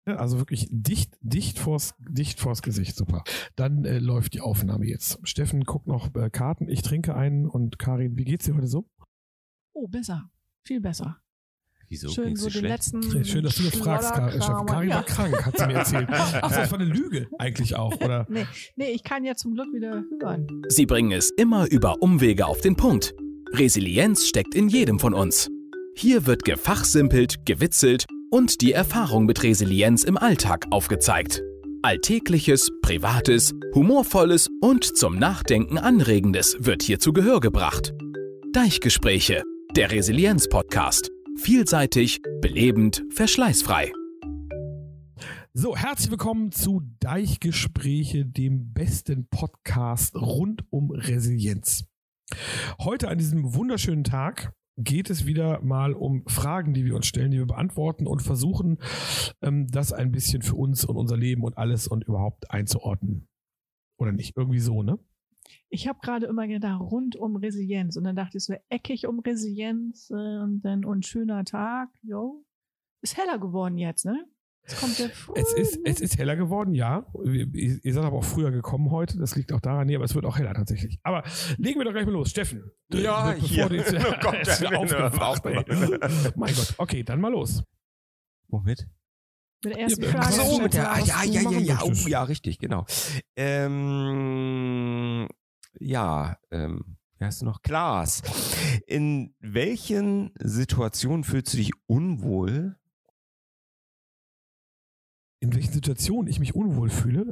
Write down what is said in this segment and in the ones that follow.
Also wirklich dicht vors Gesicht, super. Dann läuft die Aufnahme jetzt. Steffen guckt noch Karten, ich trinke einen und Karin, wie geht's dir heute so? Oh, besser. Viel besser. Wieso? Schön, so den letzten. Schön, dass du das fragst, Steffen. Karin war krank, hat sie mir erzählt. Achso, das war eine Lüge eigentlich auch, oder? Nee, ich kann ja zum Glück wieder hören. Sie bringen es immer über Umwege auf den Punkt. Resilienz steckt in jedem von uns. Hier wird gefachsimpelt, gewitzelt und die Erfahrung mit Resilienz im Alltag aufgezeigt. Alltägliches, Privates, Humorvolles und zum Nachdenken Anregendes wird hier zu Gehör gebracht. Deichgespräche, der Resilienz-Podcast. Vielseitig, belebend, verschleißfrei. So, herzlich willkommen zu Deichgespräche, dem besten Podcast rund um Resilienz. Heute an diesem wunderschönen Tag geht es wieder mal um Fragen, die wir uns stellen, die wir beantworten und versuchen, das ein bisschen für uns und unser Leben und alles und überhaupt einzuordnen. Oder nicht? Irgendwie so, ne? Ich habe gerade immer gedacht, rund um Resilienz. Und dann dachte ich so, eckig um Resilienz und schöner Tag. Jo. Ist heller geworden jetzt, ne? Jetzt kommt der Es ist heller geworden, ja. Ihr seid aber auch früher gekommen heute. Das liegt auch daran, aber es wird auch heller tatsächlich. Aber legen wir doch gleich mal los. Steffen. Ja, bevor hier. Oh Gott, aufgewacht, mein Gott. Okay, dann mal los. Womit? Mit der ersten Ja, Frage. So, mit der, ja. möchtest. Oh, ja, richtig, genau. Wie heißt du noch? Klaas. In welchen Situationen fühlst du dich unwohl? In welchen Situationen ich mich unwohl fühle?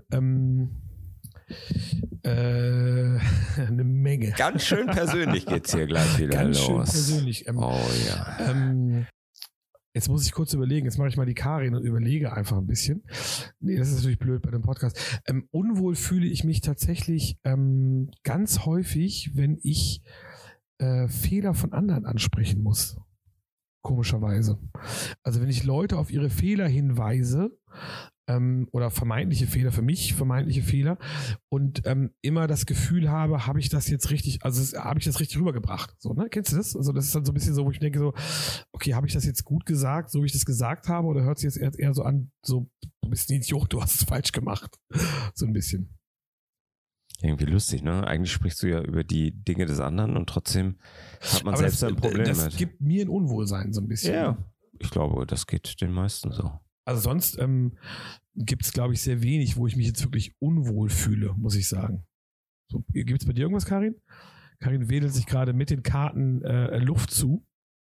Eine Menge. Ganz schön persönlich geht's hier gleich wieder Ganz los. schön persönlich. Oh ja. Jetzt muss ich kurz überlegen. Jetzt mache ich mal die Karin und überlege einfach ein bisschen. Nee, das ist natürlich blöd bei dem Podcast. Unwohl fühle ich mich tatsächlich ganz häufig, wenn ich Fehler von anderen ansprechen muss. Komischerweise. Also wenn ich Leute auf ihre Fehler hinweise, oder vermeintliche Fehler und immer das Gefühl habe ich das jetzt richtig, also habe ich das richtig rübergebracht, so, ne? Kennst du das? Also das ist dann so ein bisschen so, wo ich denke so, okay, habe ich das jetzt gut gesagt, so wie ich das gesagt habe, oder hört es jetzt eher so an, so, du bist ein Idiot, du hast es falsch gemacht, so ein bisschen. Irgendwie lustig, ne? Eigentlich sprichst du ja über die Dinge des anderen und trotzdem hat man Aber selbst ein Problem das mit. gibt mir ein Unwohlsein so ein bisschen. Ja, ich glaube, das geht den meisten so. Also sonst gibt es, glaube ich, sehr wenig, wo ich mich jetzt wirklich unwohl fühle, muss ich sagen. So, gibt es bei dir irgendwas, Karin? Karin wedelt sich gerade mit den Karten Luft zu.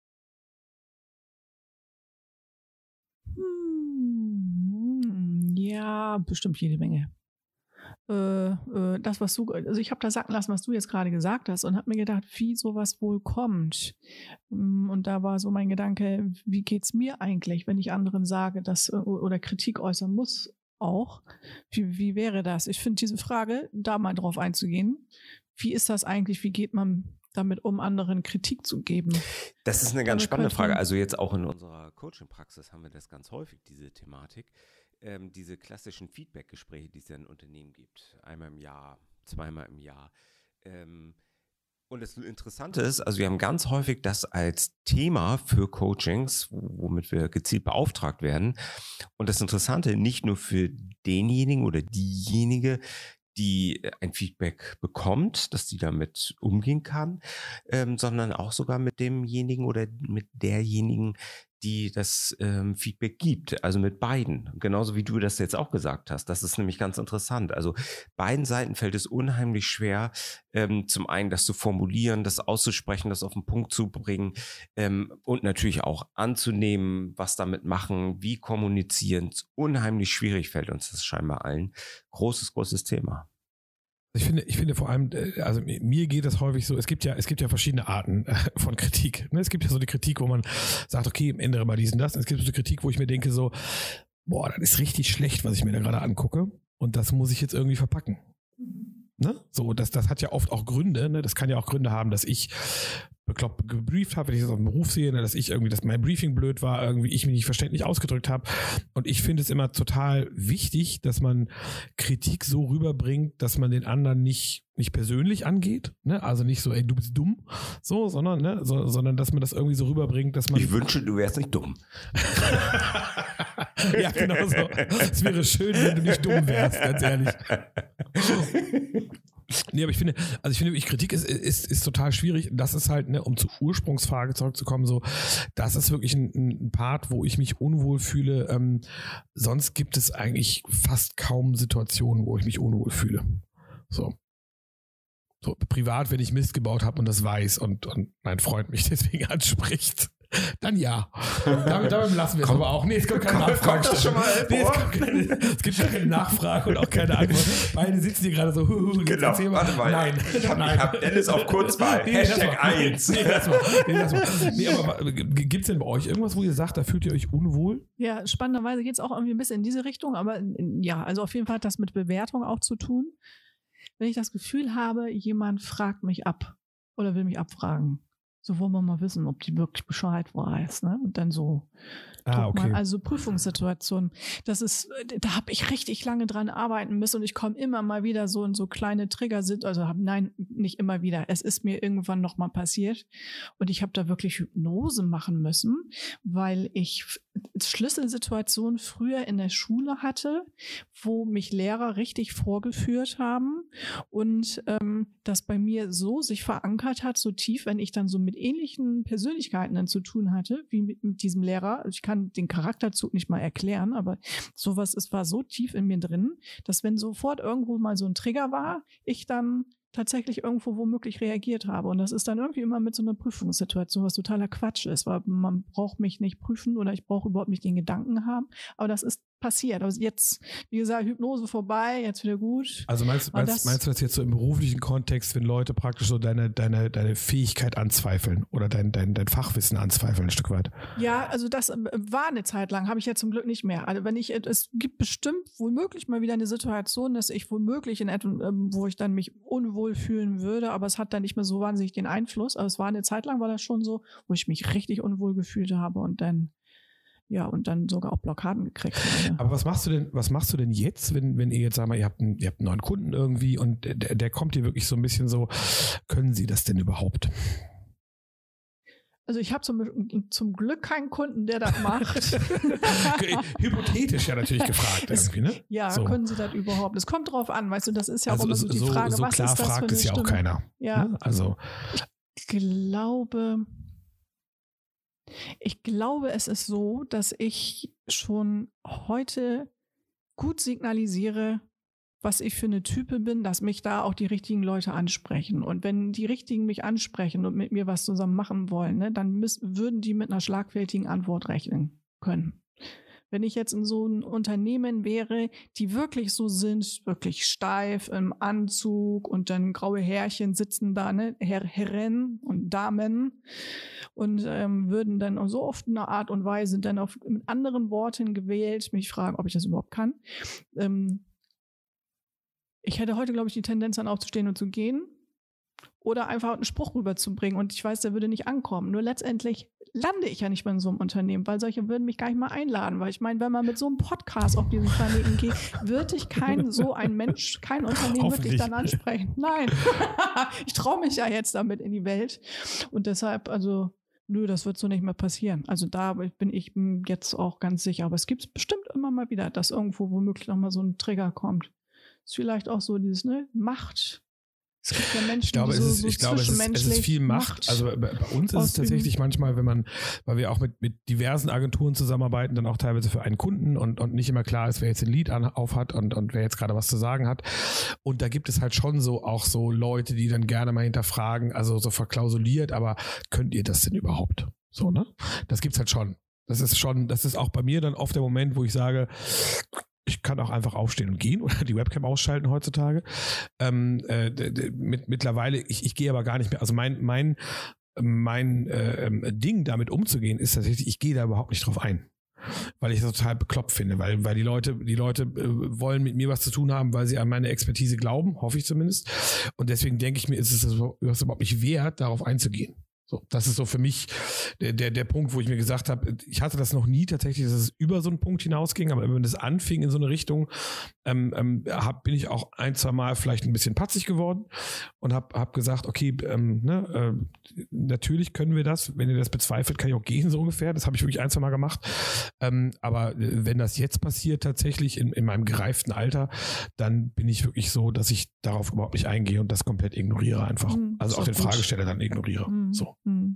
Ja, bestimmt jede Menge. Das, was du, also ich habe da sacken lassen, was du jetzt gerade gesagt hast und habe mir gedacht, wie sowas wohl kommt. Und da war so mein Gedanke, wie geht's mir eigentlich, wenn ich anderen sage, dass oder Kritik äußern muss auch. Wie wäre das? Ich finde diese Frage, da mal drauf einzugehen. Wie ist das eigentlich? Wie geht man damit um, anderen Kritik zu geben? Das ist eine ganz spannende Frage. Also jetzt auch in unserer Coaching-Praxis haben wir das ganz häufig, diese Thematik. Diese klassischen Feedback-Gespräche, die es ja in Unternehmen gibt. Einmal im Jahr, zweimal im Jahr. Und das Interessante ist, also wir haben ganz häufig das als Thema für Coachings, womit wir gezielt beauftragt werden. Und das Interessante, nicht nur für denjenigen oder diejenige, die ein Feedback bekommt, dass die damit umgehen kann, sondern auch sogar mit demjenigen oder mit derjenigen, die das Feedback gibt, also mit beiden. Genauso wie du das jetzt auch gesagt hast. Das ist nämlich ganz interessant. Also beiden Seiten fällt es unheimlich schwer, zum einen das zu formulieren, das auszusprechen, das auf den Punkt zu bringen und natürlich auch anzunehmen, was damit machen, wie kommunizieren. Unheimlich schwierig fällt uns das scheinbar allen. Großes Thema. Ich finde vor allem, also mir geht das häufig so, es gibt ja verschiedene Arten von Kritik. Ne? Es gibt ja so die Kritik, wo man sagt, okay, ändere mal dies und das. Und es gibt so die Kritik, wo ich mir denke so, boah, das ist richtig schlecht, was ich mir da gerade angucke. Und das muss ich jetzt irgendwie verpacken. Ne? So, das hat ja oft auch Gründe. Ne? Das kann ja auch Gründe haben, dass ich bekloppt gebrieft habe, wenn ich das auf dem Beruf sehe, dass ich irgendwie, dass mein Briefing blöd war, irgendwie ich mich nicht verständlich ausgedrückt habe. Und ich finde es immer total wichtig, dass man Kritik so rüberbringt, dass man den anderen nicht persönlich angeht, ne? Also nicht so, ey, du bist dumm, so, sondern, ne? Sondern dass man das irgendwie so rüberbringt, dass man... Ich wünsche, du wärst nicht dumm. Ja, genau so. Es wäre schön, wenn du nicht dumm wärst, ganz ehrlich. Nee, aber ich finde, Kritik ist total schwierig. Das ist halt, ne, um zur Ursprungsfrage zurückzukommen, so, das ist wirklich ein Part, wo ich mich unwohl fühle. Sonst gibt es eigentlich fast kaum Situationen, wo ich mich unwohl fühle. So privat, wenn ich Mist gebaut habe und das weiß und mein Freund mich deswegen anspricht. Dann ja. Damit lassen wir es aber auch. Nee, es kommt keine Nachfrage. Kommt das schon mal es gibt keine Nachfrage und auch keine Antwort. Beide sitzen hier gerade so. Genau, warte mal. Nein. Ich hab Dennis auf Kurzwahl. Hashtag 1. Lass mal. Nee, aber gibt es denn bei euch irgendwas, wo ihr sagt, da fühlt ihr euch unwohl? Ja, spannenderweise geht es auch irgendwie ein bisschen in diese Richtung, aber ja, also auf jeden Fall hat das mit Bewertung auch zu tun. Wenn ich das Gefühl habe, jemand fragt mich ab oder will mich abfragen, so wollen wir mal wissen, ob die wirklich Bescheid weiß, ne? Und dann so. Okay. Also Prüfungssituationen, da habe ich richtig lange dran arbeiten müssen und ich komme immer mal wieder so in so kleine Trigger nicht immer wieder. Es ist mir irgendwann nochmal passiert und ich habe da wirklich Hypnose machen müssen, weil ich Schlüsselsituationen früher in der Schule hatte, wo mich Lehrer richtig vorgeführt haben und das bei mir so sich verankert hat, so tief, wenn ich dann so mit ähnlichen Persönlichkeiten dann zu tun hatte, wie mit diesem Lehrer. Also ich kann den Charakterzug nicht mal erklären, aber es war so tief in mir drin, dass wenn sofort irgendwo mal so ein Trigger war, ich dann tatsächlich irgendwo womöglich reagiert habe. Und das ist dann irgendwie immer mit so einer Prüfungssituation, was totaler Quatsch ist, weil man braucht mich nicht prüfen oder ich brauche überhaupt nicht den Gedanken haben. Aber das ist passiert. Also jetzt, wie gesagt, Hypnose vorbei, jetzt wieder gut. Also meinst du das jetzt so im beruflichen Kontext, wenn Leute praktisch so deine Fähigkeit anzweifeln oder dein Fachwissen anzweifeln ein Stück weit? Ja, also das war eine Zeit lang, habe ich ja zum Glück nicht mehr. Also es gibt bestimmt womöglich mal wieder eine Situation, dass ich womöglich in etwas, wo ich dann mich unwohl fühlen würde, aber es hat dann nicht mehr so wahnsinnig den Einfluss. Aber es war eine Zeit lang, war das schon so, wo ich mich richtig unwohl gefühlt habe und dann sogar auch Blockaden gekriegt habe. Aber was machst du denn jetzt, wenn ihr jetzt, sag mal, ihr habt einen neuen Kunden irgendwie und der kommt dir wirklich so ein bisschen so, können Sie das denn überhaupt? Also ich habe zum Glück keinen Kunden, der das macht. Hypothetisch ja natürlich gefragt irgendwie, ne? Ja, so. Können Sie das überhaupt? Es kommt drauf an, weißt du, das ist ja auch immer so die Frage, so was klar ist das fragt für eine es ja Stimme? auch keiner. Ja. Ne? Also Ich glaube, es ist so, dass ich schon heute gut signalisiere, was ich für eine Type bin, dass mich da auch die richtigen Leute ansprechen. Und wenn die Richtigen mich ansprechen und mit mir was zusammen machen wollen, ne, dann würden die mit einer schlagfertigen Antwort rechnen können. Wenn ich jetzt in so einem Unternehmen wäre, die wirklich so sind, wirklich steif im Anzug und dann graue Härchen sitzen da, ne, Herren und Damen und würden dann so oft in einer Art und Weise dann mit anderen Worten gewählt, mich fragen, ob ich das überhaupt kann. Ich hätte heute, glaube ich, die Tendenz dann aufzustehen und zu gehen oder einfach einen Spruch rüberzubringen und ich weiß, der würde nicht ankommen. Nur letztendlich lande ich ja nicht mehr in so einem Unternehmen, weil solche würden mich gar nicht mal einladen, weil ich meine, wenn man mit so einem Podcast auf diesen Planeten geht, würde ich kein Unternehmen wirklich dann ansprechen. Nein, ich traue mich ja jetzt damit in die Welt und deshalb, also nö, das wird so nicht mehr passieren. Also da bin ich jetzt auch ganz sicher, aber es gibt es bestimmt immer mal wieder, dass irgendwo womöglich nochmal so ein Trigger kommt. Ist vielleicht auch so dieses, ne, Macht. Es gibt ja Menschen, ich glaube, es ist viel Macht. Also bei uns ist es tatsächlich manchmal, weil wir auch mit diversen Agenturen zusammenarbeiten, dann auch teilweise für einen Kunden und nicht immer klar ist, wer jetzt ein Lied auf hat und wer jetzt gerade was zu sagen hat. Und da gibt es halt schon auch so Leute, die dann gerne mal hinterfragen, also so verklausuliert, aber könnt ihr das denn überhaupt? So, ne? Das gibt's halt schon. Das ist auch bei mir dann oft der Moment, wo ich sage, ich kann auch einfach aufstehen und gehen oder die Webcam ausschalten heutzutage. Mittlerweile, ich gehe aber gar nicht mehr. Also mein Ding, damit umzugehen, ist tatsächlich, ich gehe da überhaupt nicht drauf ein. Weil ich das total bekloppt finde, weil die Leute wollen mit mir was zu tun haben, weil sie an meine Expertise glauben, hoffe ich zumindest. Und deswegen denke ich mir, ist es überhaupt nicht wert, darauf einzugehen. So, das ist so für mich der Punkt, wo ich mir gesagt habe, ich hatte das noch nie tatsächlich, dass es über so einen Punkt hinausging, aber wenn das anfing in so eine Richtung, bin ich auch 1-2 Mal vielleicht ein bisschen patzig geworden und hab gesagt, okay, natürlich können wir das, wenn ihr das bezweifelt, kann ich auch gehen, so ungefähr. Das habe ich wirklich 1-2 Mal gemacht. Aber wenn das jetzt passiert, tatsächlich in meinem gereiften Alter, dann bin ich wirklich so, dass ich darauf überhaupt nicht eingehe und das komplett ignoriere einfach. Also auch den Fragesteller dann ignoriere. So.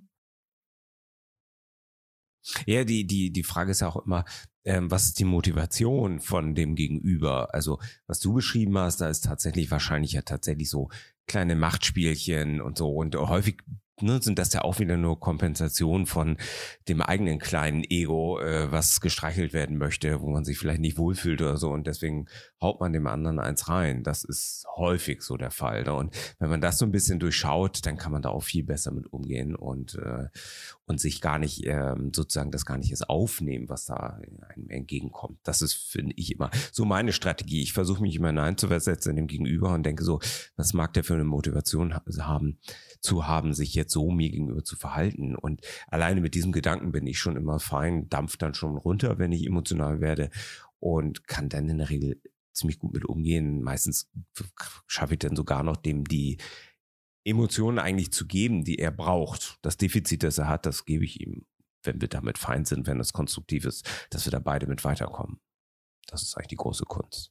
Ja, die Frage ist ja auch immer, was ist die Motivation von dem Gegenüber? Also, was du beschrieben hast, da ist tatsächlich wahrscheinlich ja tatsächlich so kleine Machtspielchen und so. Und häufig sind das ja auch wieder nur Kompensationen von dem eigenen kleinen Ego, was gestreichelt werden möchte, wo man sich vielleicht nicht wohlfühlt oder so. Und deswegen haut man dem anderen eins rein. Das ist häufig so der Fall. Ne? Und wenn man das so ein bisschen durchschaut, dann kann man da auch viel besser mit umgehen und sich gar nicht sozusagen das gar nicht erst aufnehmen, was da einem entgegenkommt. Das ist, finde ich, immer so meine Strategie. Ich versuche mich immer hineinzuversetzen in dem Gegenüber und denke so, was mag der für eine Motivation haben, sich jetzt so mir gegenüber zu verhalten. Und alleine mit diesem Gedanken bin ich schon immer fein, dampft dann schon runter, wenn ich emotional werde und kann dann in der Regel ziemlich gut mit umgehen. Meistens schaffe ich dann sogar noch dem die Emotionen eigentlich zu geben, die er braucht. Das Defizit, das er hat, das gebe ich ihm, wenn wir damit fein sind, wenn das konstruktiv ist, dass wir da beide mit weiterkommen. Das ist eigentlich die große Kunst.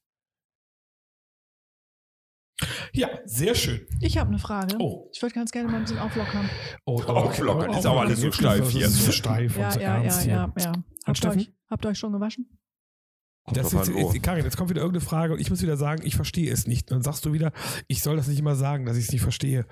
Ja, sehr schön. Ich habe eine Frage. Oh. Ich würde ganz gerne mal ein bisschen auflockern. Auflockern, ist auch alles so steif hier. So steif und so ernst hier. Ja. Habt ihr euch schon gewaschen? Karin, jetzt kommt wieder irgendeine Frage und ich muss wieder sagen, ich verstehe es nicht. Dann sagst du wieder, ich soll das nicht immer sagen, dass ich es nicht verstehe.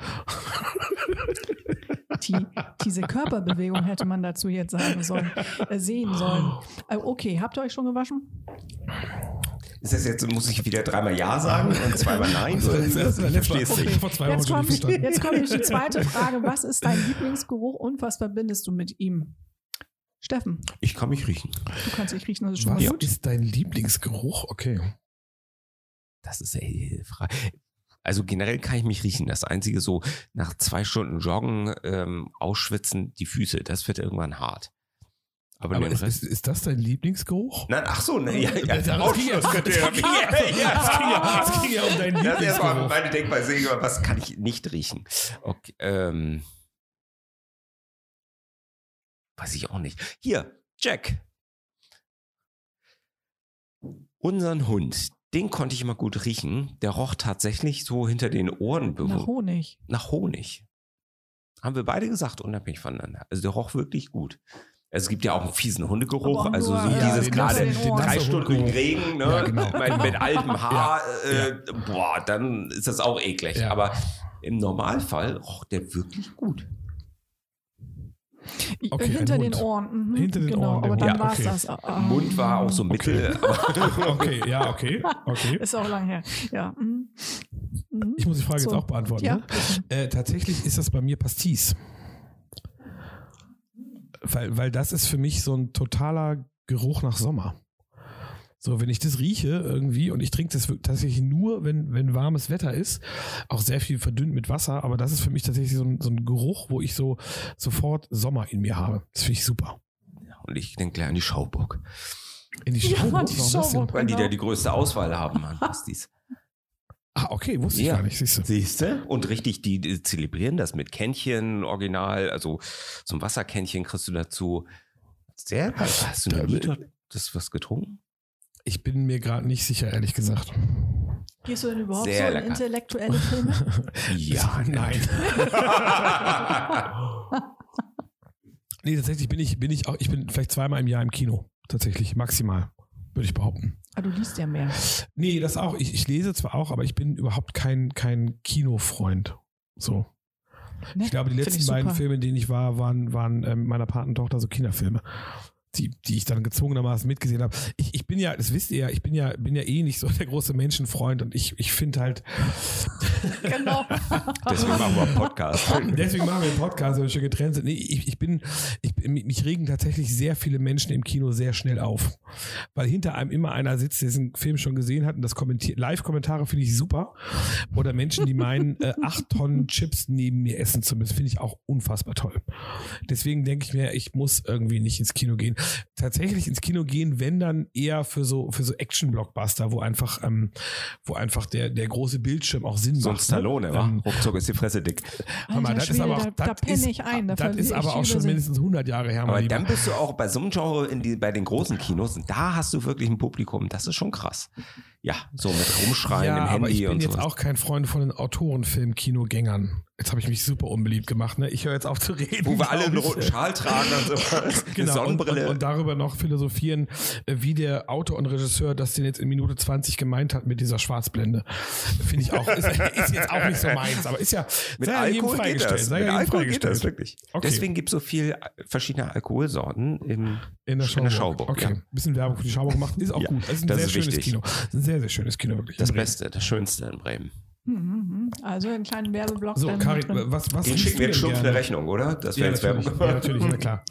Diese Körperbewegung hätte man dazu jetzt sehen sollen. Okay, habt ihr euch schon gewaschen? Ist das jetzt, muss ich wieder 3-mal Ja sagen und 2-mal Nein? Ich verstehe es nicht. Jetzt kommt die zweite Frage. Was ist dein Lieblingsgeruch und was verbindest du mit ihm? Steffen. Ich kann mich riechen. Du kannst dich riechen, das ist schon was mal gut. Was ist dein Lieblingsgeruch? Okay. Das ist eine Frage. Also generell kann ich mich riechen. Das Einzige so, nach 2 Stunden Joggen, ausschwitzen, die Füße, das wird irgendwann hart. Aber ist das dein Lieblingsgeruch? Nein, ach so, ne, ja. Es ging ja um deinen Lieblingsgeruch. Das war meine Denkweise, was kann ich nicht riechen? Okay, weiß ich auch nicht. Hier, Jack. Unseren Hund, den konnte ich immer gut riechen. Der roch tatsächlich so hinter den Ohren. Nach Honig. Nach Honig. Haben wir beide gesagt, unabhängig voneinander. Also der roch wirklich gut. Es gibt ja auch einen fiesen Hundegeruch, also so dieses gerade 3 Stunden Regen, ne? Ja, genau. mit altem Haar, dann ist das auch eklig. Ja. Aber im Normalfall roch der wirklich gut. Okay, hinter den Ohren. Hinter den Ohren. Aber dann war es das. Mund war auch so mittel. Okay. Ist auch lang her. Ja. Ich muss die Frage jetzt auch beantworten. Ja. Ne? Tatsächlich ist das bei mir Pastis. Weil das ist für mich so ein totaler Geruch nach Sommer. So, wenn ich das rieche irgendwie und ich trinke das tatsächlich nur, wenn warmes Wetter ist, auch sehr viel verdünnt mit Wasser, aber das ist für mich tatsächlich so ein Geruch, wo ich so sofort Sommer in mir habe. Das finde ich super. Und ich denke gleich an die Schauburg. In die Schauburg? Die Schauburg, weil die da die größte Auswahl haben an Pastis. Ah, okay, wusste ich gar nicht, siehst du? Und richtig, die zelebrieren das mit Kännchen, original, also so ein Wasserkännchen kriegst du dazu. Sehr, hast du das was getrunken? Ich bin mir gerade nicht sicher, ehrlich gesagt. Gehst du denn überhaupt so in intellektuelle Filme? Ja, nein. Nee, tatsächlich bin ich vielleicht 2-mal im Jahr im Kino. Tatsächlich, maximal, würde ich behaupten. Ah, du liest ja mehr. Nee, das auch. Ich lese zwar auch, aber ich bin überhaupt kein Kinofreund. So. Ne? Ich glaube, die letzten beiden Filme, in denen ich war, waren meiner Patentochter so Kinderfilme. die ich dann gezwungenermaßen mitgesehen habe. Ich bin ja, das wisst ihr ja, ich bin ja eh nicht so der große Menschenfreund und ich finde halt. Genau. Deswegen machen wir einen Podcast. Deswegen machen wir einen Podcast, wenn wir schon getrennt sind. Nee, mich regen tatsächlich sehr viele Menschen im Kino sehr schnell auf. Weil hinter einem immer einer sitzt, der diesen Film schon gesehen hat und das kommentiert. Live-Kommentare finde ich super. Oder Menschen, die meinen, 8 Tonnen Chips neben mir essen zu müssen, finde ich auch unfassbar toll. Deswegen denke ich mir, ich muss irgendwie nicht ins Kino gehen. Tatsächlich ins Kino gehen, wenn dann eher für so Action-Blockbuster, wo einfach der große Bildschirm auch Sinn macht. So ein Stallone, wa? Ruckzuck ist die Fresse dick. Alter, das ist aber auch, da penne ich ein. Das ist aber auch schon mindestens 100 Jahre her. Aber dann bist du auch bei so einem Genre bei den großen Kinos und da hast du wirklich ein Publikum. Das ist schon krass. Ja, so mit Rumschreien im Handy aber ich bin und so. jetzt auch kein Freund von den Autorenfilm-Kinogängern. Jetzt habe ich mich super unbeliebt gemacht. Ne? Ich höre jetzt auf zu reden. Wo wir alle einen roten Schal tragen und so. Genau, Sonnenbrille. und darüber noch philosophieren, wie der Autor und Regisseur das denn jetzt in Minute 20 gemeint hat mit dieser Schwarzblende. Finde ich auch, ist jetzt auch nicht so meins, aber ist ja mit Alkohol geht das. Mit Alkohol geht das wirklich. Okay. Deswegen gibt es so viel verschiedene Alkoholsorten in der Schauburg. Okay, ja. Ein bisschen Werbung für die Schauburg gemacht, ist auch gut. Das ist ein sehr schönes wichtig. Kino. Das ist ein sehr, sehr schönes Kino, wirklich. Das Beste, das Schönste in Bremen. Also einen kleinen Werbeblock. So, Karin, was den schicken wir jetzt stumpf eine Rechnung, oder? Das wäre jetzt Werbung. Ja, natürlich, na klar.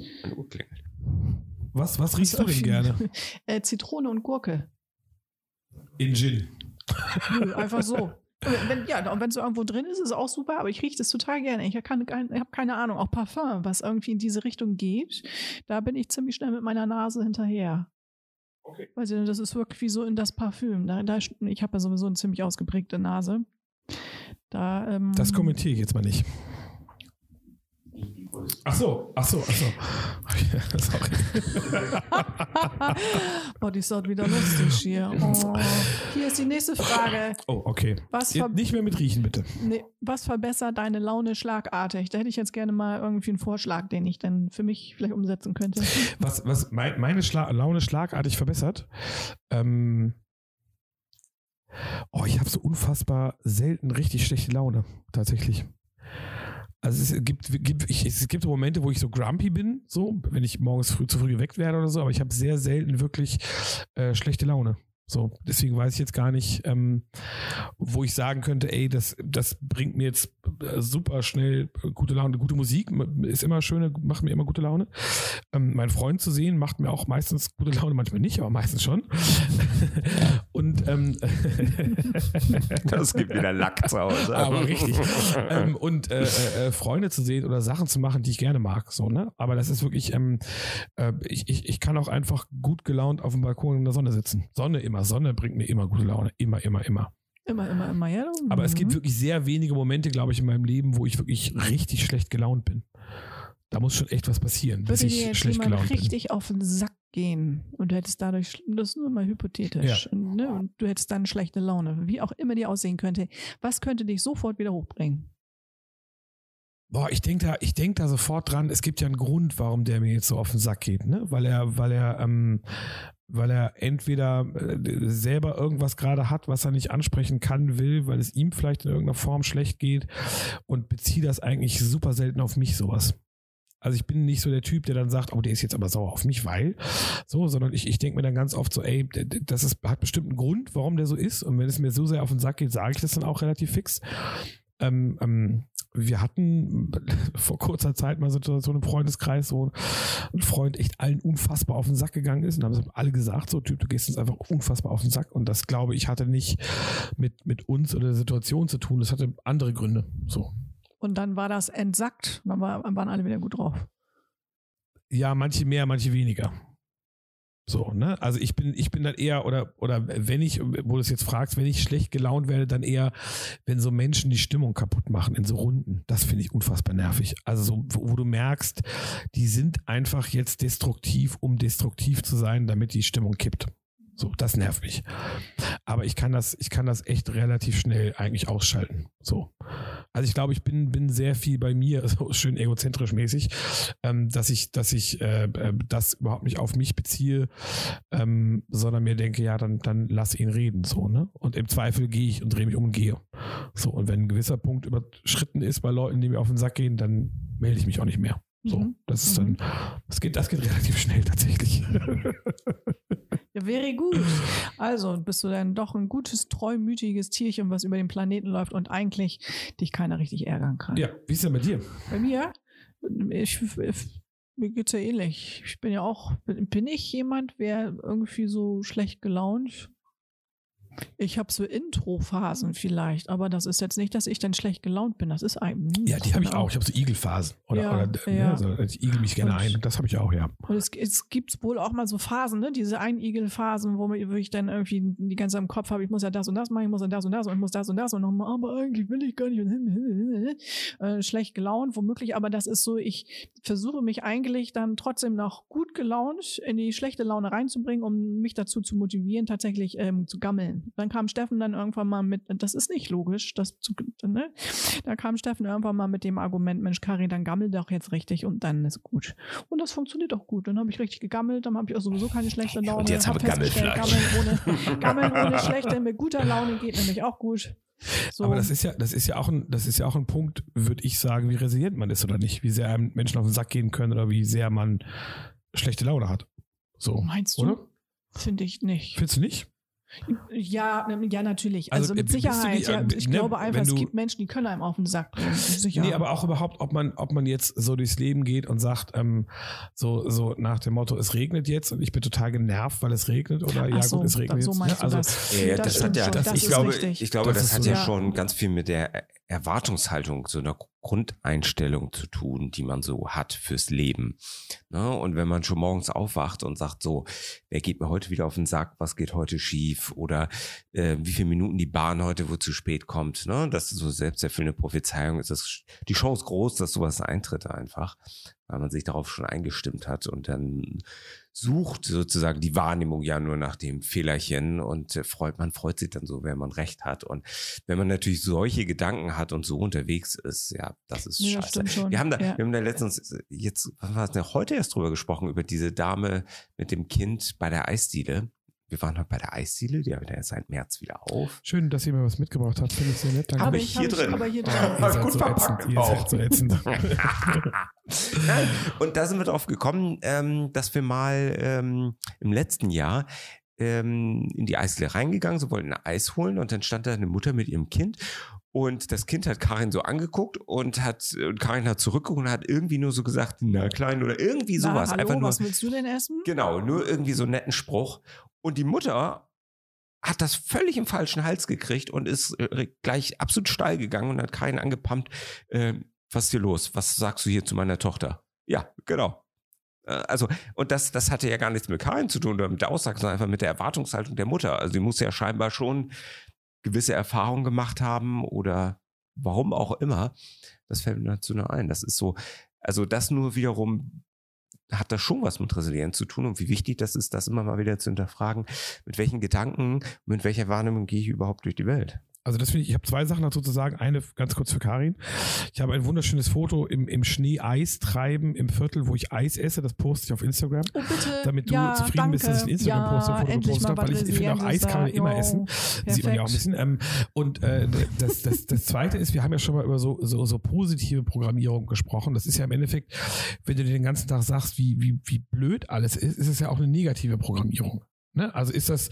Was riechst du denn gerne? Zitrone und Gurke. In Gin. Nö, einfach so. Und wenn es irgendwo drin ist, ist es auch super, aber ich rieche das total gerne. Ich habe keine Ahnung, auch Parfum, was irgendwie in diese Richtung geht, da bin ich ziemlich schnell mit meiner Nase hinterher. Okay. Also das ist wirklich wie so in das Parfüm. Ich habe ja sowieso eine ziemlich ausgeprägte Nase. Das kommentiere ich jetzt mal nicht. Ach so. Sorry. Oh, die ist dort wieder lustig hier. Oh. Hier ist die nächste Frage. Oh, okay. Nicht mehr mit riechen, bitte. Nee, was verbessert deine Laune schlagartig? Da hätte ich jetzt gerne mal irgendwie einen Vorschlag, den ich dann für mich vielleicht umsetzen könnte. Was meine Laune schlagartig verbessert? Ich habe so unfassbar selten richtig schlechte Laune, tatsächlich. Also es gibt Momente, wo ich so grumpy bin, so, wenn ich morgens zu früh geweckt werde oder so, aber ich habe sehr selten wirklich schlechte Laune. So, deswegen weiß ich jetzt gar nicht, wo ich sagen könnte, ey, das bringt mir jetzt super schnell gute Laune. Gute Musik ist immer schöne, macht mir immer gute Laune. Meinen Freund zu sehen, macht mir auch meistens gute Laune, manchmal nicht, aber meistens schon. Und das gibt wieder Lack zu Hause. Aber richtig. Freunde zu sehen oder Sachen zu machen, die ich gerne mag. So, ne? Aber das ist wirklich, ich kann auch einfach gut gelaunt auf dem Balkon in der Sonne sitzen. Sonne bringt mir immer gute Laune. Immer. Immer, ja. Aber es gibt wirklich sehr wenige Momente, glaube ich, in meinem Leben, wo ich wirklich richtig schlecht gelaunt bin. Da muss schon echt was passieren, bis ich schlecht gelaunt bin. Würde dir jetzt richtig auf den Sack gehen und du hättest dadurch, das ist nur mal hypothetisch, ja. Ne? Und du hättest dann schlechte Laune, wie auch immer die aussehen könnte. Was könnte dich sofort wieder hochbringen? Ich denke da sofort dran, es gibt ja einen Grund, warum der mir jetzt so auf den Sack geht, ne? Weil er entweder selber irgendwas gerade hat, was er nicht ansprechen kann, weil es ihm vielleicht in irgendeiner Form schlecht geht und beziehe das eigentlich super selten auf mich, sowas. Also ich bin nicht so der Typ, der dann sagt, der ist jetzt aber sauer auf mich, sondern ich denke mir dann ganz oft so, ey, hat bestimmt einen Grund, warum der so ist, und wenn es mir so sehr auf den Sack geht, sage ich das dann auch relativ fix. Wir hatten vor kurzer Zeit mal so einen Freundeskreis, wo ein Freund echt allen unfassbar auf den Sack gegangen ist, und haben alle gesagt, so Typ, du gehst uns einfach unfassbar auf den Sack, und das, glaube ich, hatte nicht mit uns oder der Situation zu tun, das hatte andere Gründe, so. Und dann war das entsackt, dann waren alle wieder gut drauf. Ja, manche mehr, manche weniger. So, ne? Also ich bin dann eher, oder wenn ich, wo du es jetzt fragst, wenn ich schlecht gelaunt werde, dann eher, wenn so Menschen die Stimmung kaputt machen in so Runden. Das finde ich unfassbar nervig. Also so, wo du merkst, die sind einfach jetzt destruktiv, um destruktiv zu sein, damit die Stimmung kippt. So, das nervt mich. Aber ich kann das echt relativ schnell eigentlich ausschalten. So. Also ich glaube, ich bin sehr viel bei mir, so schön egozentrisch mäßig, dass ich das überhaupt nicht auf mich beziehe, sondern mir denke, ja, dann lass ihn reden, so, ne? Und im Zweifel gehe ich und drehe mich um und gehe. So, und wenn ein gewisser Punkt überschritten ist bei Leuten, die mir auf den Sack gehen, dann melde ich mich auch nicht mehr. So, das ist dann, das geht relativ schnell tatsächlich. Ja, very gut. Also bist du dann doch ein gutes, treumütiges Tierchen, was über den Planeten läuft und eigentlich dich keiner richtig ärgern kann. Ja, wie ist denn bei dir? Bei mir? Mir geht's ja ähnlich. Ich bin ja auch, bin ich jemand, wer irgendwie so schlecht gelaunt? Ich habe so Intro-Phasen vielleicht, aber das ist jetzt nicht, dass ich dann schlecht gelaunt bin. Das ist ein. Ja, die habe ich auch. Ich habe so Igelphasen. Ich igel mich gerne ein. Das habe ich auch, ja. Und es gibt wohl auch mal so Phasen, ne? Diese Ein-Igel-Phasen, wo ich dann irgendwie die ganze Zeit im Kopf habe, ich muss ja das und das machen, ich muss ja das und das und ich muss das und das und nochmal, aber eigentlich will ich gar nicht. Schlecht gelaunt, womöglich, aber das ist so, ich versuche mich eigentlich dann trotzdem noch gut gelaunt in die schlechte Laune reinzubringen, um mich dazu zu motivieren, tatsächlich zu gammeln. Dann kam Steffen dann irgendwann mal mit, das ist nicht logisch, ne? Da kam Steffen irgendwann mal mit dem Argument, Mensch, Karin, dann gammel doch jetzt richtig und dann ist gut. Und das funktioniert auch gut. Dann habe ich richtig gegammelt, dann habe ich auch sowieso keine schlechte Laune. Und jetzt haben wir Gammelfleisch. Gammeln ohne schlechte, mit guter Laune geht nämlich auch gut. So. Aber das ist ja auch ein Punkt, würde ich sagen, wie resilient man ist oder nicht, wie sehr einem Menschen auf den Sack gehen können oder wie sehr man schlechte Laune hat. So, meinst du? Oder? Finde ich nicht. Findest du nicht? Ja, natürlich. Also mit bist du Sicherheit. Ich glaube einfach, es du- gibt Menschen, die können einem auf den Sack gehen. Sicher. Nee, aber auch überhaupt, ob man jetzt so durchs Leben geht und sagt, so nach dem Motto, es regnet jetzt und ich bin total genervt, weil es regnet oder Ach so, es regnet so jetzt. meinst du Also, das. Ja, Das das stimmt hat ja, schon. Das ich ist glaube, richtig. ich glaube, Das das ist hat so. ja Ja. schon ganz viel mit der Erwartungshaltung, so einer Grundeinstellung zu tun, die man so hat fürs Leben. Ne? Und wenn man schon morgens aufwacht und sagt so, wer geht mir heute wieder auf den Sack, was geht heute schief oder wie viele Minuten die Bahn heute wo zu spät kommt, ne? Das ist so selbsterfüllende Prophezeiung, ist das die Chance groß, dass sowas eintritt einfach, weil man sich darauf schon eingestimmt hat und dann sucht sozusagen die Wahrnehmung ja nur nach dem Fehlerchen und man freut sich dann so, wenn man recht hat. Und wenn man natürlich solche Gedanken hat und so unterwegs ist, ja, das ist Ja, das scheiße. stimmt schon. Wir haben da Ja. letztens jetzt, was war es denn, heute erst drüber gesprochen, über diese Dame mit dem Kind bei der Eisdiele. Wir waren heute bei der Eisdiele, die haben ja jetzt seit März wieder auf. schön, dass ihr mir was mitgebracht habt, finde ich sehr nett. Danke. Aber Aber hier drin. Aber hier drin. Ihr seid Gut so verpackt ätzend. Ihr auch. seid so ätzend. Und da sind wir drauf gekommen, dass wir mal im letzten Jahr in die Eisdiele reingegangen, so wollten ein Eis holen und dann stand da eine Mutter mit ihrem Kind und das Kind hat Karin so angeguckt und Karin hat zurückgeguckt und hat irgendwie nur so gesagt, na klein oder irgendwie sowas. Na, hallo, Einfach nur, was willst du denn essen? genau, nur irgendwie so einen netten Spruch. Und die Mutter hat das völlig im falschen Hals gekriegt und ist gleich absolut steil gegangen und hat Karin angepumpt, was ist hier los? Was sagst du hier zu meiner Tochter? Ja, genau. Also, und das hatte ja gar nichts mit Karin zu tun oder mit der Aussage, sondern einfach mit der Erwartungshaltung der Mutter. Also die muss ja scheinbar schon gewisse Erfahrungen gemacht haben oder warum auch immer. Das fällt mir dazu nur ein. Das ist so, also das nur wiederum hat das schon was mit Resilienz zu tun und wie wichtig das ist, das immer mal wieder zu hinterfragen, mit welchen Gedanken, mit welcher Wahrnehmung gehe ich überhaupt durch die Welt. Also das finde ich habe zwei Sachen dazu zu sagen. Eine ganz kurz für Karin. Ich habe ein wunderschönes Foto im Schnee Eis treiben im Viertel, wo ich Eis esse. Das poste ich auf Instagram. Oh, bitte. Damit du Ja, zufrieden bist, dass ich ein Instagram-Post ja, endlich mal weil ich finde auch Eis kann man immer essen. Sieht man ja auch ein bisschen. Und das Zweite ist, wir haben ja schon mal über so positive Programmierung gesprochen. Das ist ja im Endeffekt, wenn du dir den ganzen Tag sagst, wie blöd alles ist, ist es ja auch eine negative Programmierung. Ne? Also ist das,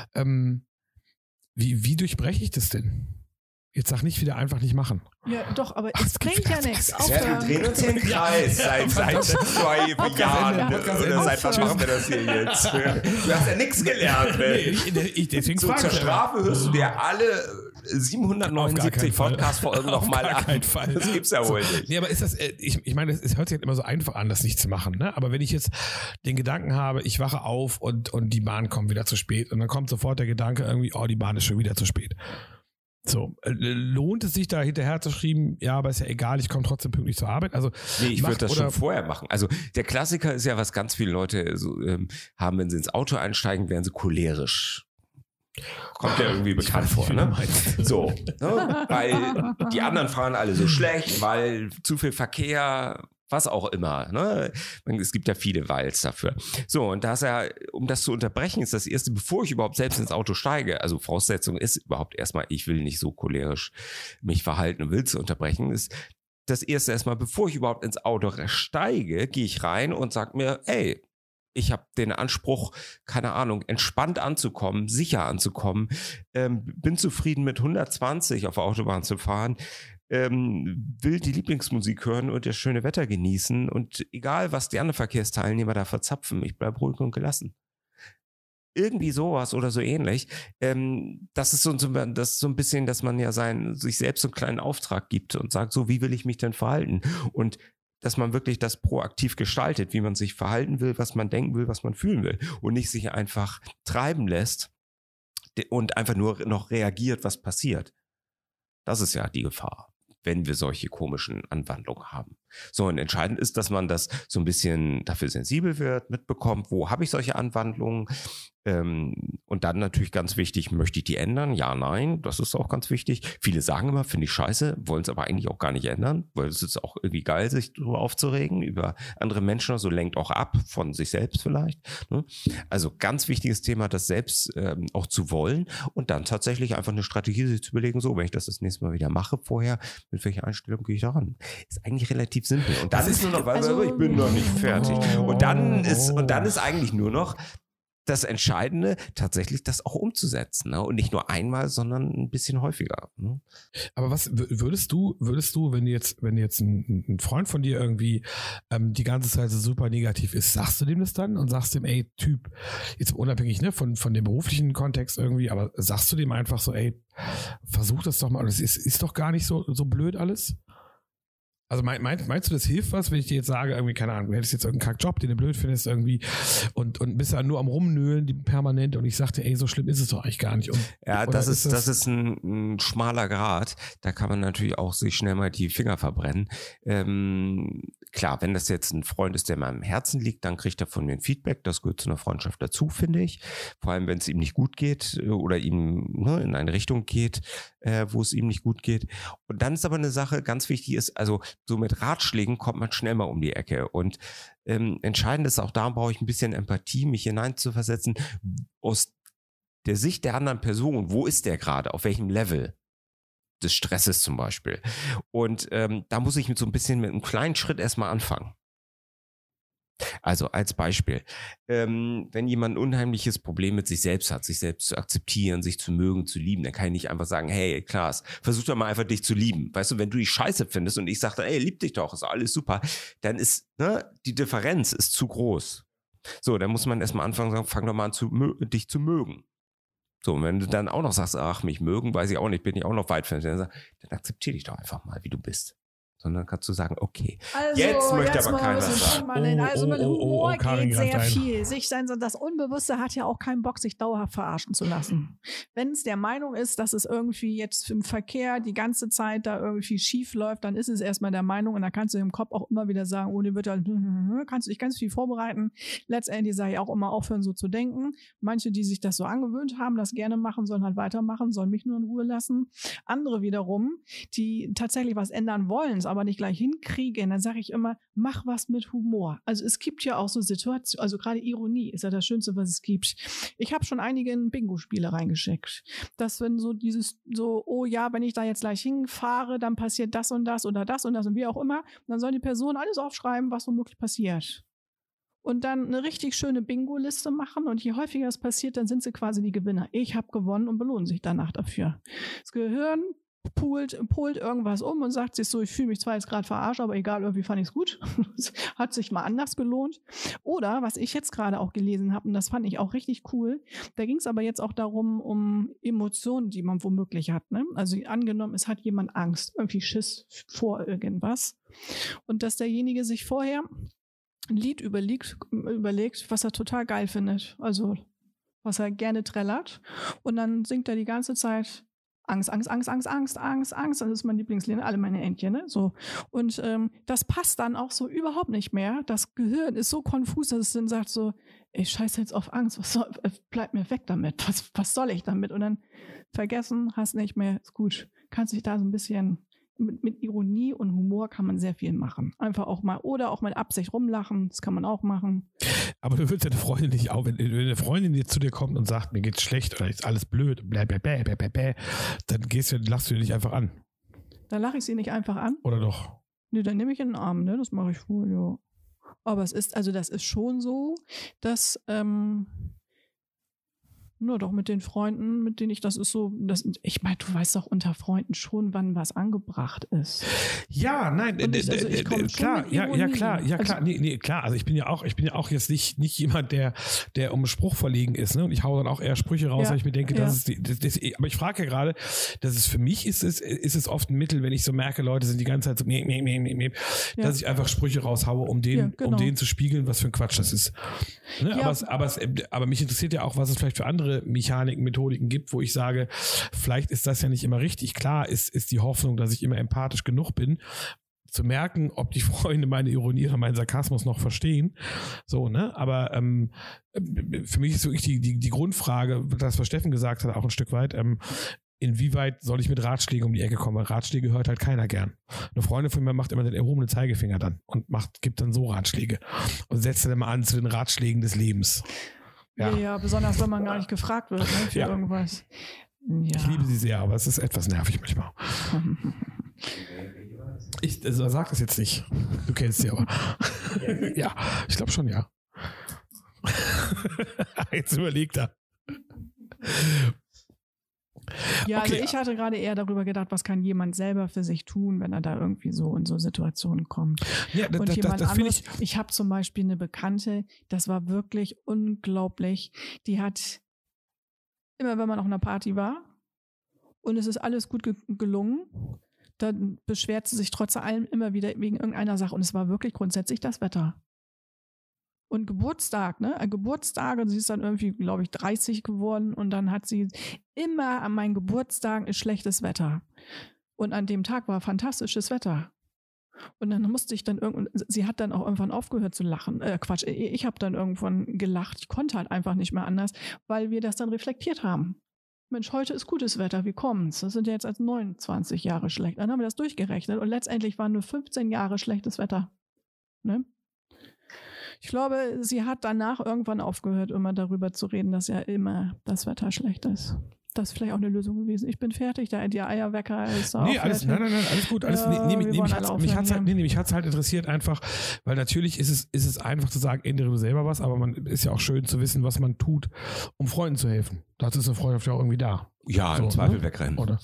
wie durchbreche ich das denn? Jetzt sag nicht wieder einfach nicht machen. Ja, doch, aber Ach, es bringt ja nichts. Wir drehen uns hier im Kreis seit 2 Jahren. Oder seit wann machen wir das hier jetzt? Du hast ja nichts gelernt. Deswegen Zur frage ich Strafe hörst du dir alle 779 Podcast-Folgen nochmal an. Auf gar keinen Fall. Das gibt's ja wohl nicht. Nee, aber ist das, ich meine, es hört sich halt immer so einfach an, das nicht zu machen, ne? Aber wenn ich jetzt den Gedanken habe, ich wache auf und die Bahn kommt wieder zu spät und dann kommt sofort der Gedanke irgendwie, oh, die Bahn ist schon wieder zu spät. So, lohnt es sich da hinterher zu schreiben, ja, aber ist ja egal, ich komme trotzdem pünktlich zur Arbeit? Also, Nee, ich würde das schon vorher machen. Also der Klassiker ist ja, was ganz viele Leute so, haben, wenn sie ins Auto einsteigen, werden sie cholerisch. Kommt ja irgendwie bekannt vor, ne? So, ne? Weil die anderen fahren alle so schlecht, weil zu viel Verkehr, was auch immer, ne? Es gibt ja viele Weils dafür. So, und das ja, um das zu unterbrechen, ist das Erste, bevor ich überhaupt selbst ins Auto steige, also Voraussetzung ist überhaupt erstmal, ich will nicht so cholerisch mich verhalten und will es unterbrechen, ist, das erste erstmal, bevor ich überhaupt ins Auto steige, gehe ich rein und sage mir, ey, ich habe den Anspruch, keine Ahnung, entspannt anzukommen, sicher anzukommen, bin zufrieden mit 120 auf der Autobahn zu fahren, will die Lieblingsmusik hören und das schöne Wetter genießen und egal, was die anderen Verkehrsteilnehmer da verzapfen, ich bleibe ruhig und gelassen. Irgendwie sowas oder so ähnlich. Das ist so ein bisschen, dass man ja sich selbst so einen kleinen Auftrag gibt und sagt, so, wie will ich mich denn verhalten? Und dass man wirklich das proaktiv gestaltet, wie man sich verhalten will, was man denken will, was man fühlen will und nicht sich einfach treiben lässt und einfach nur noch reagiert, was passiert. Das ist ja die Gefahr, wenn wir solche komischen Anwandlungen haben. So, und entscheidend ist, dass man das so ein bisschen dafür sensibel wird, mitbekommt, wo habe ich solche Anwandlungen? Und dann natürlich ganz wichtig, möchte ich die ändern? Ja, nein, das ist auch ganz wichtig. Viele sagen immer, finde ich scheiße, wollen es aber eigentlich auch gar nicht ändern, weil es ist auch irgendwie geil, sich darüber aufzuregen, über andere Menschen, so lenkt auch ab von sich selbst vielleicht. Ne? Also ganz wichtiges Thema, das selbst auch zu wollen und dann tatsächlich einfach eine Strategie sich zu überlegen, so, wenn ich das nächste Mal wieder mache vorher, mit welcher Einstellung gehe ich da ran? Ist eigentlich relativ simpel. Und dann ist nur noch, ich bin noch nicht fertig. Und dann ist eigentlich nur noch das Entscheidende, tatsächlich das auch umzusetzen, ne? Und nicht nur einmal, sondern ein bisschen häufiger. Ne? Aber was würdest du, wenn jetzt ein Freund von dir irgendwie die ganze Zeit so super negativ ist, sagst du dem das dann und sagst dem, ey, Typ, jetzt unabhängig von dem beruflichen Kontext irgendwie, aber sagst du dem einfach so, ey, versuch das doch mal, das ist doch gar nicht so blöd alles? Also meinst du, das hilft was, wenn ich dir jetzt sage, irgendwie, keine Ahnung, du hättest jetzt irgendeinen Kackjob, den du blöd findest irgendwie und bist ja nur am Rumnöhlen, permanent und ich sagte, ey, so schlimm ist es doch eigentlich gar nicht. Das ist ein schmaler Grat, da kann man natürlich auch sich schnell mal die Finger verbrennen. Klar, wenn das jetzt ein Freund ist, der mir am Herzen liegt, dann kriegt er von mir ein Feedback, das gehört zu einer Freundschaft dazu, finde ich. Vor allem, wenn es ihm nicht gut geht oder ihm in eine Richtung geht, wo es ihm nicht gut geht. Und dann ist aber eine Sache, ganz wichtig ist, also so mit Ratschlägen kommt man schnell mal um die Ecke. Und entscheidend ist auch, da brauche ich ein bisschen Empathie, mich hineinzuversetzen, aus der Sicht der anderen Person, wo ist der gerade, auf welchem Level des Stresses zum Beispiel. Und da muss ich mit so ein bisschen mit einem kleinen Schritt erstmal anfangen. Also als Beispiel, wenn jemand ein unheimliches Problem mit sich selbst hat, sich selbst zu akzeptieren, sich zu mögen, zu lieben, dann kann ich nicht einfach sagen, hey Klaas, versuch doch mal einfach dich zu lieben. Weißt du, wenn du dich scheiße findest und ich sage, ey, lieb dich doch, ist alles super, dann ist, die Differenz ist zu groß. So, dann muss man erstmal anfangen und sagen, fang doch mal an, dich zu mögen. So, und wenn du dann auch noch sagst, ach, mich mögen, weiß ich auch nicht, bin ich auch noch weit von, dann akzeptiere dich doch einfach mal, wie du bist. Sondern kannst du sagen, okay, also, jetzt möchte aber keiner sagen. Also mit Humor geht sehr viel. Das Unbewusste hat ja auch keinen Bock, sich dauerhaft verarschen zu lassen. Wenn es der Meinung ist, dass es irgendwie jetzt im Verkehr die ganze Zeit da irgendwie schief läuft, dann ist es erstmal der Meinung und dann kannst du im Kopf auch immer wieder sagen, oh, dir wird halt, kannst du dich ganz viel vorbereiten. Letztendlich sage ich auch immer aufhören, so zu denken. Manche, die sich das so angewöhnt haben, das gerne machen, sollen halt weitermachen, sollen mich nur in Ruhe lassen. Andere wiederum, die tatsächlich was ändern wollen, aber nicht gleich hinkriegen, dann sage ich immer, mach was mit Humor. Also es gibt ja auch so Situationen, also gerade Ironie ist ja das Schönste, was es gibt. Ich habe schon einige in Bingo-Spiele reingeschickt. Dass wenn so oh ja, wenn ich da jetzt gleich hinfahre, dann passiert das und das oder das und das und wie auch immer, dann soll die Person alles aufschreiben, was womöglich passiert. Und dann eine richtig schöne Bingo-Liste machen und je häufiger das passiert, dann sind sie quasi die Gewinner. Ich habe gewonnen und belohnen sich danach dafür. Das Gehirn polt irgendwas um und sagt sich so, ich fühle mich zwar jetzt gerade verarscht, aber egal, irgendwie fand ich es gut. Hat sich mal anders gelohnt. Oder, was ich jetzt gerade auch gelesen habe, und das fand ich auch richtig cool, da ging es aber jetzt auch darum, um Emotionen, die man womöglich hat. Ne? Also angenommen, es hat jemand Angst, irgendwie Schiss vor irgendwas. Und dass derjenige sich vorher ein Lied überlegt, was er total geil findet. Also, was er gerne trällert. Und dann singt er die ganze Zeit Angst, Angst, Angst, Angst, Angst, Angst, Angst. Das ist mein Lieblingslied, alle meine Entchen, ne? So. Und das passt dann auch so überhaupt nicht mehr. Das Gehirn ist so konfus, dass es dann sagt so, ich scheiße jetzt auf Angst, bleib mir weg damit, was soll ich damit? Und dann vergessen, hast nicht mehr, ist gut. Kannst dich da so ein bisschen mit Ironie und Humor kann man sehr viel machen. Einfach auch mal, oder auch mit Absicht rumlachen, das kann man auch machen. Aber du willst deine Freundin nicht auch, wenn eine Freundin jetzt zu dir kommt und sagt, mir geht's schlecht oder ist alles blöd, dann lachst du dich nicht einfach an. Dann lache ich sie nicht einfach an. Oder doch? Nee, dann nehme ich in den Arm, ne? Das mache ich wohl, ja. Aber das ist schon so, dass, nur doch mit den Freunden, mit denen ich, ich meine, du weißt doch unter Freunden schon, wann was angebracht ist. Ja, nein, klar, klar. Nee, klar. Also ich bin ja auch jetzt nicht jemand, der um einen Spruch verlegen ist, ne? Und ich hau dann auch eher Sprüche raus, weil ich mir denke, aber ich frage ja gerade, dass es für mich ist es oft ein Mittel, wenn ich so merke, Leute sind die ganze Zeit so, dass ich einfach Sprüche raushaue, um denen zu spiegeln, was für ein Quatsch das ist. Ne? Ja. Aber mich interessiert ja auch, was es vielleicht für andere Mechaniken, Methodiken gibt, wo ich sage, vielleicht ist das ja nicht immer richtig. Klar ist die Hoffnung, dass ich immer empathisch genug bin, zu merken, ob die Freunde meine Ironie oder meinen Sarkasmus noch verstehen. So, ne? Aber für mich ist wirklich die Grundfrage, das, was Steffen gesagt hat, auch ein Stück weit, inwieweit soll ich mit Ratschlägen um die Ecke kommen? Weil Ratschläge hört halt keiner gern. Eine Freundin von mir macht immer den erhobenen Zeigefinger dann und gibt dann so Ratschläge und setzt dann immer an zu den Ratschlägen des Lebens. Ja, besonders wenn man gar nicht gefragt wird, ne, für irgendwas. Ja. Ich liebe sie sehr, aber es ist etwas nervig manchmal. Ich sag das jetzt nicht. Du kennst sie aber. Ja, ich glaube schon, ja. Jetzt überlegt er. Ja, okay. Also ich hatte gerade eher darüber gedacht, was kann jemand selber für sich tun, wenn er da irgendwie so in so Situationen kommt. Ja, und jemand anderes, ich habe zum Beispiel eine Bekannte, das war wirklich unglaublich, die hat immer, wenn man auf einer Party war und es ist alles gut gelungen, dann beschwert sie sich trotz allem immer wieder wegen irgendeiner Sache und es war wirklich grundsätzlich das Wetter. Und Geburtstag, ne? Geburtstag, und sie ist dann irgendwie, glaube ich, 30 geworden und dann hat sie immer an meinen Geburtstagen ist schlechtes Wetter. Und an dem Tag war fantastisches Wetter. Und dann musste ich sie hat dann auch irgendwann aufgehört zu lachen. Ich habe dann irgendwann gelacht. Ich konnte halt einfach nicht mehr anders, weil wir das dann reflektiert haben. Mensch, heute ist gutes Wetter, wie kommt's? Das sind ja jetzt 29 Jahre schlecht. Dann haben wir das durchgerechnet und letztendlich waren nur 15 Jahre schlechtes Wetter. Ne? Ich glaube, sie hat danach irgendwann aufgehört, immer darüber zu reden, dass ja immer das Wetter schlecht ist. Das ist vielleicht auch eine Lösung gewesen. Ich bin fertig, der Eierwecker ist auch fertig. Nein, alles gut. Mich hat's halt interessiert einfach, weil natürlich ist es einfach zu sagen, ändere du selber was, aber man ist ja auch schön zu wissen, was man tut, um Freunden zu helfen. Dazu ist eine Freundschaft ja auch irgendwie da. Ja, im Zweifel wegrennen. Oder?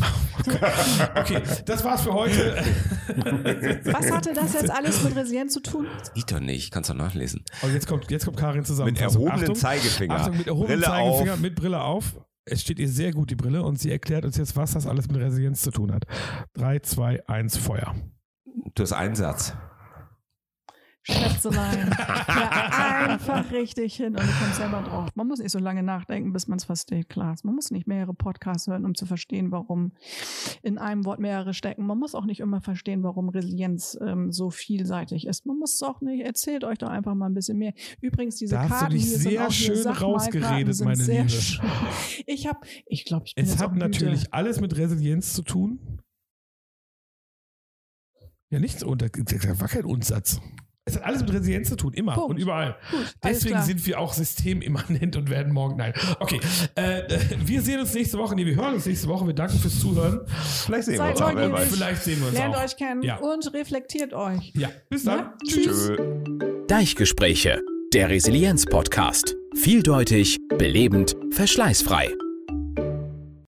Okay, das war's für heute. Was hatte das jetzt alles mit Resilienz zu tun? Sieht doch nicht, kannst du nachlesen. Und jetzt kommt Karin zusammen. Mit erhobenen Zeigefinger. Achtung, mit erhobenen Zeigefinger, mit Brille auf. Es steht ihr sehr gut, die Brille, und sie erklärt uns jetzt, was das alles mit Resilienz zu tun hat. 3, 2, 1, Feuer. Du hast einen Satz. Schätzelein. Ja, einfach richtig hin und du kommst selber drauf. Man muss nicht so lange nachdenken, bis man es versteht, klar. Man muss nicht mehrere Podcasts hören, um zu verstehen, warum in einem Wort mehrere stecken. Man muss auch nicht immer verstehen, warum Resilienz so vielseitig ist. Man muss es auch nicht. Erzählt euch doch einfach mal ein bisschen mehr. Übrigens, diese Karten, da hast du dich sehr schön rausgeredet, meine Liebe. Ich glaube, ich bin Es hat natürlich alles mit Resilienz zu tun. Ja, nichts unter. Das war kein Unsatz. Es hat alles mit Resilienz zu tun, immer Punkt. Und überall. Gut, deswegen sind wir auch systemimmanent und werden morgen. Nein. Okay. Wir sehen uns nächste Woche. Nee, wir hören uns nächste Woche. Wir danken fürs Zuhören. Vielleicht sehen wir uns auch. Vielleicht sehen wir uns Lernt auch. euch kennen und reflektiert euch. Ja, bis dann. Ja? Tschüss. Deichgespräche, der Resilienz-Podcast. Vieldeutig, belebend, verschleißfrei.